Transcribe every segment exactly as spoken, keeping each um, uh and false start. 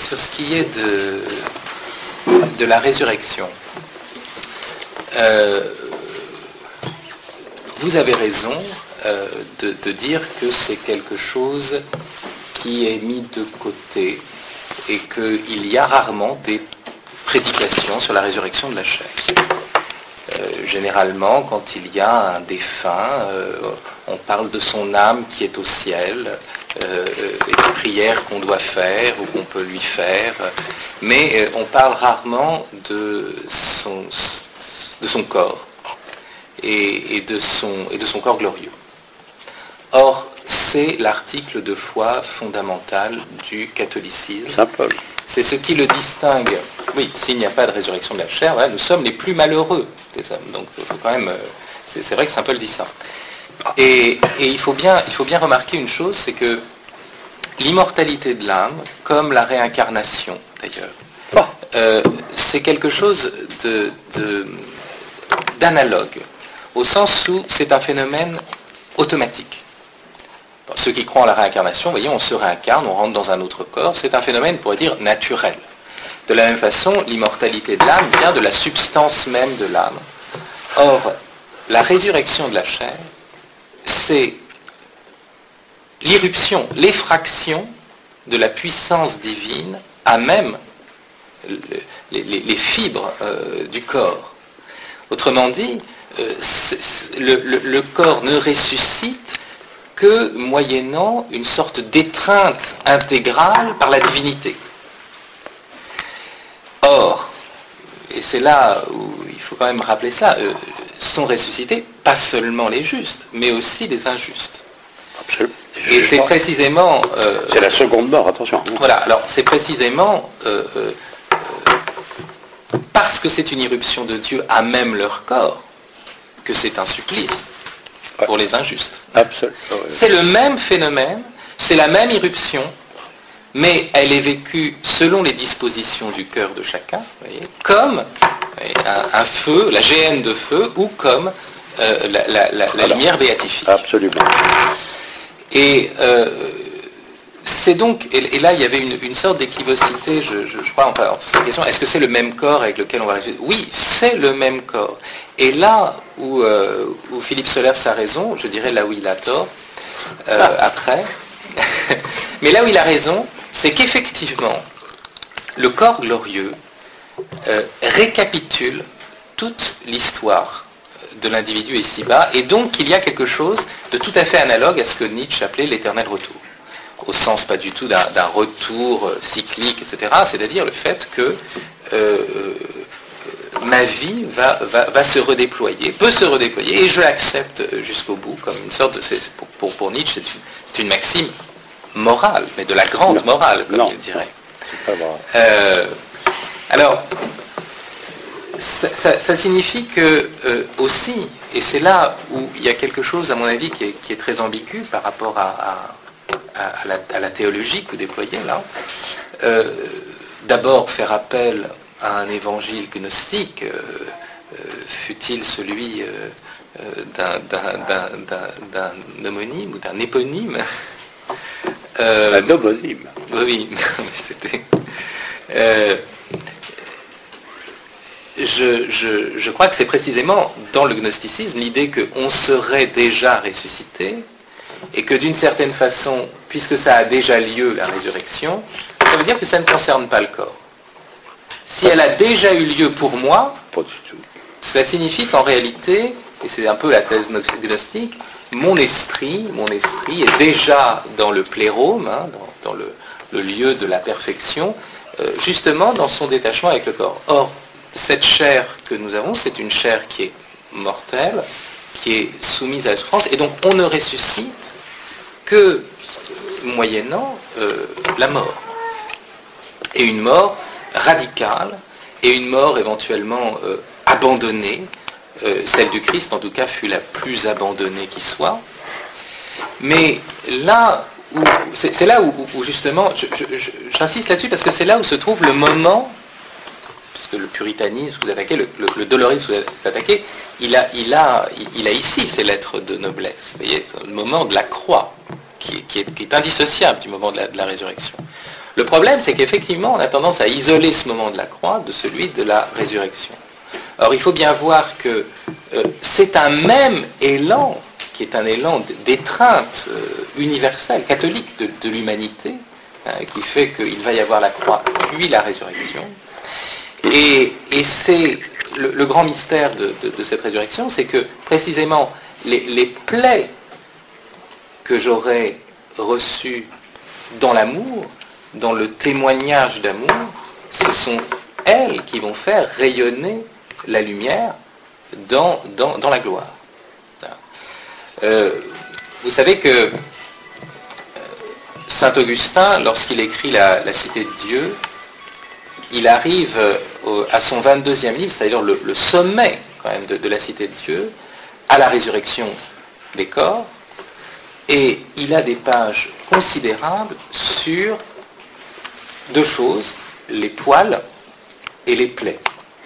sur ce qui est de, de la résurrection, euh, vous avez raison euh, de, de dire que c'est quelque chose qui est mis de côté et qu'il y a rarement des prédications sur la résurrection de la chair. Euh, généralement, quand il y a un défunt, euh, on parle de son âme qui est au ciel, euh, et des prières qu'on doit faire ou qu'on peut lui faire, mais euh, on parle rarement de son, de son corps et, et, de son, et de son corps glorieux. Or, c'est l'article de foi fondamental du catholicisme. Saint Paul. C'est ce qui le distingue. Oui, s'il n'y a pas de résurrection de la chair, voilà, nous sommes les plus malheureux des hommes. Donc, il faut quand même. C'est, c'est vrai que Saint Paul dit ça. Et, et il faut bien, il faut bien remarquer une chose, c'est que l'immortalité de l'âme, comme la réincarnation d'ailleurs, euh, c'est quelque chose de, de, d'analogue, au sens où c'est un phénomène automatique. Bon, ceux qui croient en la réincarnation, vous voyez, on se réincarne, on rentre dans un autre corps, c'est un phénomène, on pourrait dire, naturel. De la même façon, l'immortalité de l'âme vient de la substance même de l'âme. Or, la résurrection de la chair, c'est l'irruption, l'effraction de la puissance divine à même les, les, les fibres euh, du corps. Autrement dit, euh, c'est, le, le, le corps ne ressuscite que moyennant une sorte d'étreinte intégrale par la divinité. Or, et c'est là où il faut quand même rappeler ça, euh, sont ressuscités pas seulement les justes, mais aussi les injustes. Absolument. Et c'est précisément... Euh, c'est la seconde mort, attention. Voilà, alors c'est précisément euh, euh, parce que c'est une irruption de Dieu à même leur corps que c'est un supplice pour ouais. les injustes. Absolument. Ouais. C'est le même phénomène, c'est la même irruption, mais elle est vécue selon les dispositions du cœur de chacun, vous voyez, comme voyez, un, un feu, la géhenne de feu, ou comme euh, la, la, la, la lumière béatifique. Absolument. Et euh, c'est donc, et, et là il y avait une, une sorte d'équivocité, je, je, je crois, enfin, en toute cette question, est-ce que c'est le même corps avec lequel on va réfléchir ? Oui, c'est le même corps. Et là où, euh, où Philippe Solers a raison, je dirais là où il a tort, euh, ah. après, mais là où il a raison, c'est qu'effectivement, le corps glorieux euh, récapitule toute l'histoire de l'individu ici-bas, et donc il y a quelque chose de tout à fait analogue à ce que Nietzsche appelait l'éternel retour. Au sens pas du tout d'un, d'un retour cyclique, et cetera, c'est-à-dire le fait que euh, ma vie va, va, va se redéployer, peut se redéployer, et je l'accepte jusqu'au bout, comme une sorte de... C'est, pour, pour, pour Nietzsche, c'est une, c'est une maxime morale, mais de la grande non. morale, comme non. il dirait. Euh, alors, ça, ça, ça signifie que euh, aussi, et c'est là où il y a quelque chose, à mon avis, qui est, qui est très ambigu par rapport à, à, à, la, à la théologie que vous déployez là, euh, d'abord faire appel à un évangile gnostique, euh, euh, fût-il celui euh, d'un, d'un, d'un, d'un, d'un homonyme ou d'un éponyme. Euh, un homonyme. Oui, c'était... Euh, je, je, je crois que c'est précisément dans le gnosticisme l'idée qu'on serait déjà ressuscité et que d'une certaine façon, puisque ça a déjà lieu, la résurrection, ça veut dire que ça ne concerne pas le corps. Si elle a déjà eu lieu pour moi, pas du tout. Cela signifie qu'en réalité, et c'est un peu la thèse gnostique, mon esprit, mon esprit est déjà dans le plérôme, hein, dans, dans le, le lieu de la perfection, euh, justement dans son détachement avec le corps. Or, cette chair que nous avons, c'est une chair qui est mortelle, qui est soumise à la souffrance, et donc on ne ressuscite que moyennant euh, la mort. Et une mort radicale, et une mort éventuellement euh, abandonnée. Euh, celle du Christ, en tout cas, fut la plus abandonnée qui soit. Mais là où, c'est, c'est là où, où justement, je, je, j'insiste là-dessus parce que c'est là où se trouve le moment, parce que le puritanisme vous attaquez, le, le, le dolorisme vous attaquez, il a, il, a, il a ici ses lettres de noblesse. Vous voyez, le moment de la croix, qui est, qui est, qui est indissociable du moment de la, de la résurrection. Le problème, c'est qu'effectivement, on a tendance à isoler ce moment de la croix de celui de la résurrection. Or, il faut bien voir que euh, c'est un même élan, qui est un élan d'étreinte euh, universelle, catholique de, de l'humanité, hein, qui fait qu'il va y avoir la croix, puis la résurrection. Et, et c'est le, le grand mystère de, de, de cette résurrection, c'est que précisément les, les plaies que j'aurais reçues dans l'amour, dans le témoignage d'amour, ce sont elles qui vont faire rayonner la lumière dans, dans, dans la gloire. Euh, vous savez que euh, saint Augustin, lorsqu'il écrit la, la Cité de Dieu, il arrive euh, à son vingt-deuxième livre, c'est-à-dire le, le sommet quand même de, de la Cité de Dieu, à la résurrection des corps, et il a des pages considérables sur deux choses, les poils et les plaies.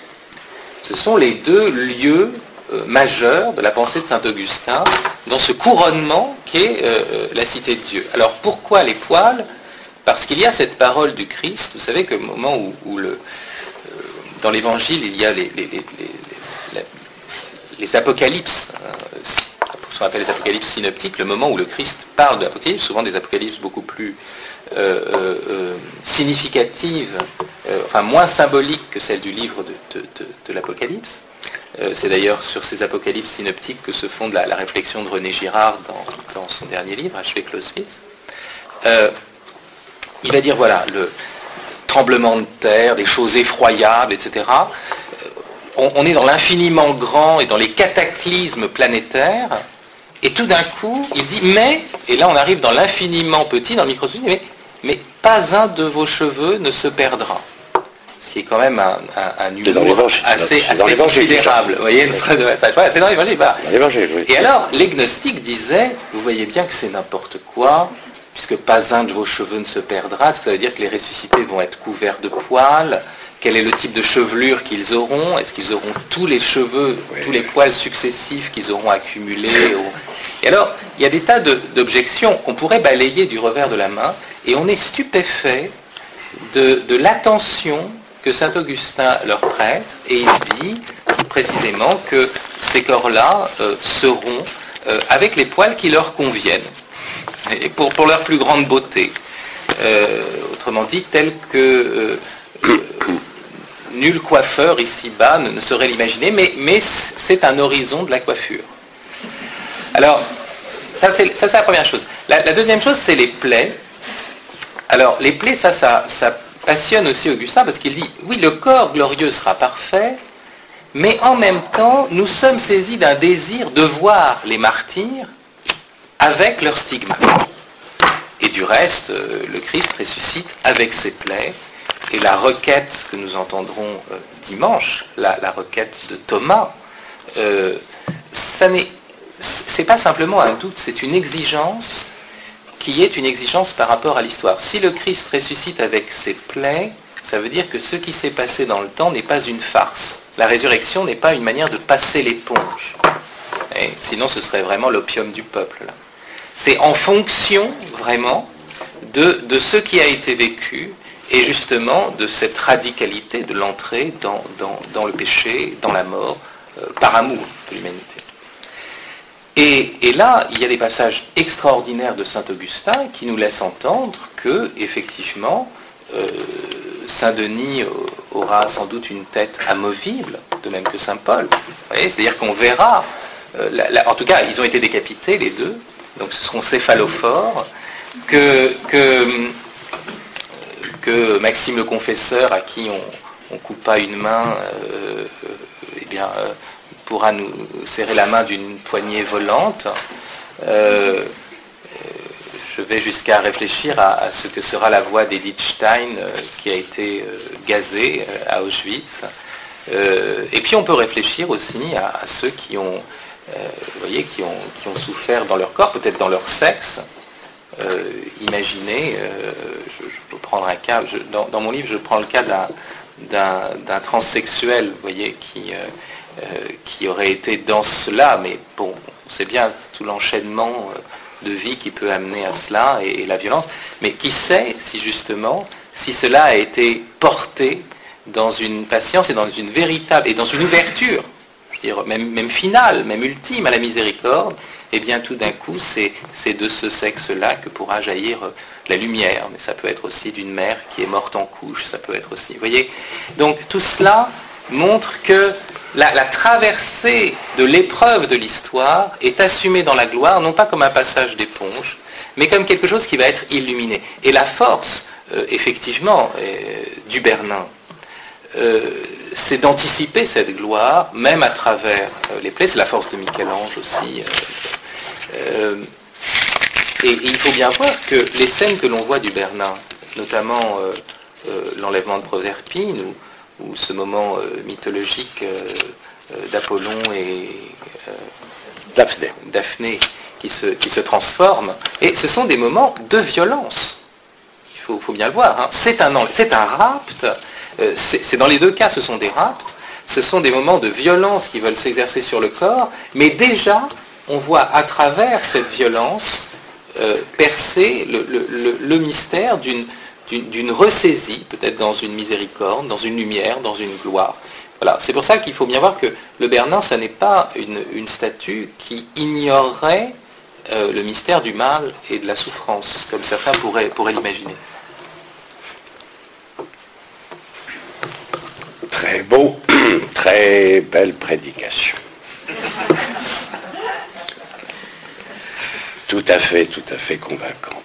Ce sont les deux lieux euh, majeurs de la pensée de saint Augustin dans ce couronnement qu'est euh, la Cité de Dieu. Alors pourquoi les poils ? Parce qu'il y a cette parole du Christ, vous savez qu'au moment où, où le, euh, dans l'Évangile, il y a les, les, les, les, les apocalypses, hein, ce qu'on appelle les apocalypses synoptiques, le moment où le Christ parle de l'Apocalypse, souvent des apocalypses beaucoup plus euh, euh, euh, significatives, euh, enfin moins symboliques que celles du livre de, de, de, de l'Apocalypse. Euh, c'est d'ailleurs sur ces apocalypses synoptiques que se fonde la, la réflexion de René Girard dans, dans son dernier livre, Achevé Clausewitz. Euh, il va dire, voilà, le tremblement de terre, des choses effroyables, et cetera. On, on est dans l'infiniment grand et dans les cataclysmes planétaires, et tout d'un coup, il dit, mais, et là on arrive dans l'infiniment petit, dans le microcosme, mais, mais pas un de vos cheveux ne se perdra. Ce qui est quand même un, un, un humour assez, assez considérable. Vous voyez, c'est dans l'Évangile. Voilà. Oui. Et alors, les gnostiques disaient, vous voyez bien que c'est n'importe quoi, puisque pas un de vos cheveux ne se perdra. Est-ce que ça veut dire que les ressuscités vont être couverts de poils ? Quel est le type de chevelure qu'ils auront ? Est-ce qu'ils auront tous les cheveux, oui. tous les poils successifs qu'ils auront accumulés ? Et alors, il y a des tas de, d'objections qu'on pourrait balayer du revers de la main, et on est stupéfait de, de l'attention que saint Augustin leur prête, et il dit précisément que ces corps-là euh, seront euh, avec les poils qui leur conviennent, et pour, pour leur plus grande beauté. Euh, autrement dit, tel que euh, euh, nul coiffeur ici-bas ne, ne saurait l'imaginer, mais, mais c'est un horizon de la coiffure. Alors, ça c'est, ça, c'est la première chose. La, la deuxième chose, c'est les plaies. Alors, les plaies, ça, ça, ça passionne aussi Augustin, parce qu'il dit, oui, le corps glorieux sera parfait, mais en même temps, nous sommes saisis d'un désir de voir les martyrs avec leurs stigmates. Et du reste, le Christ ressuscite avec ses plaies, et la requête que nous entendrons euh, dimanche, la, la requête de Thomas, euh, ça n'est, c'est pas simplement un doute, c'est une exigence qui est une exigence par rapport à l'histoire. Si le Christ ressuscite avec ses plaies, ça veut dire que ce qui s'est passé dans le temps n'est pas une farce. La résurrection n'est pas une manière de passer l'éponge. Et sinon, ce serait vraiment l'opium du peuple, là. C'est en fonction, vraiment, de, de ce qui a été vécu, et justement de cette radicalité de l'entrée dans, dans, dans le péché, dans la mort, euh, par amour de l'humanité. Et, et là, il y a des passages extraordinaires de saint Augustin qui nous laissent entendre que, effectivement, euh, saint Denis aura sans doute une tête amovible, de même que saint Paul. Vous voyez, c'est-à-dire qu'on verra, euh, la, la, en tout cas, ils ont été décapités, les deux, donc ce seront céphalophores, que, que, que Maxime le Confesseur, à qui on, on coupa une main, euh, eh bien... Euh, pourra nous serrer la main d'une poignée volante. Euh, je vais jusqu'à réfléchir à, à ce que sera la voix d'Edith Stein, euh, qui a été euh, gazée euh, à Auschwitz. Euh, et puis on peut réfléchir aussi à, à ceux qui ont, euh, vous voyez, qui ont, qui ont souffert dans leur corps, peut-être dans leur sexe. Euh, imaginez, euh, je, je peux prendre un cas, je, dans, dans mon livre je prends le cas d'un, d'un, d'un transsexuel, vous voyez, qui... Euh, Euh, qui aurait été dans cela, mais bon, on sait bien tout l'enchaînement de vie qui peut amener à cela et, et la violence, mais qui sait si justement si cela a été porté dans une patience et dans une véritable, et dans une ouverture, je veux dire, même, même finale, même ultime à la miséricorde, et bien tout d'un coup, c'est, c'est de ce sexe-là que pourra jaillir la lumière. Mais ça peut être aussi d'une mère qui est morte en couche, ça peut être aussi... Vous voyez ? Donc tout cela montre que la, la traversée de l'épreuve de l'histoire est assumée dans la gloire, non pas comme un passage d'éponge, mais comme quelque chose qui va être illuminé. Et la force, euh, effectivement, euh, du Bernin, euh, c'est d'anticiper cette gloire, même à travers euh, les plaies. C'est la force de Michel-Ange aussi. Euh, euh, et, et il faut bien voir que les scènes que l'on voit du Bernin, notamment euh, euh, l'enlèvement de Proserpine, ou, ou ce moment euh, mythologique euh, euh, d'Apollon et euh, Daphné. Daphné qui se, qui se transforment, et ce sont des moments de violence. Il faut, faut bien le voir. Hein. C'est un, c'est un rapt. Euh, c'est, c'est dans les deux cas, ce sont des rapts. Ce sont des moments de violence qui veulent s'exercer sur le corps, mais déjà, on voit à travers cette violence euh, percer le, le, le, le mystère d'une, d'une, d'une ressaisie, peut-être dans une miséricorde, dans une lumière, dans une gloire. Voilà. C'est pour ça qu'il faut bien voir que le Bernin, ce n'est pas une, une statue qui ignorerait euh, le mystère du mal et de la souffrance, comme certains pourraient, pourraient l'imaginer. Très beau, très belle prédication. Tout à fait, tout à fait convaincant.